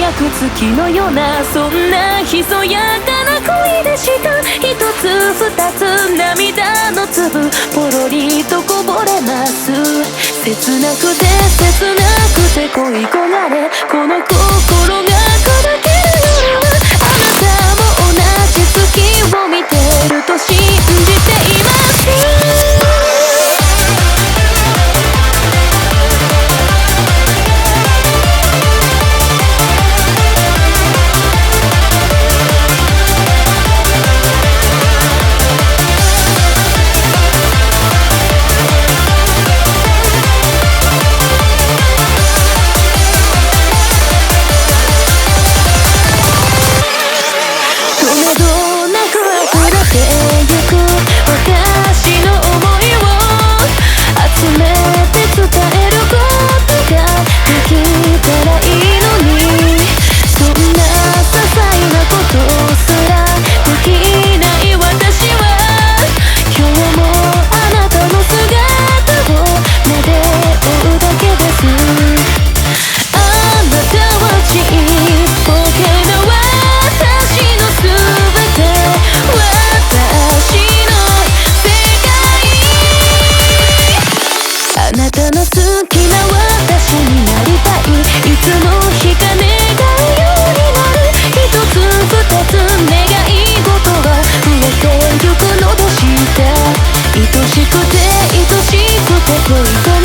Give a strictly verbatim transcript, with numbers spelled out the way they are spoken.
輝く月のような、そんなひそやかな恋でした。一つ二つ涙の粒ポロリとこぼれます。切なくて切なくて恋焦がれ、この心が砕ける夜は、あなたも同じ月を見てると信じています。あなたの好きな私になりたい。いつの日か願うようになる。一つ二つ願い事は増えてゆくのでした。愛しくて愛しくて恋と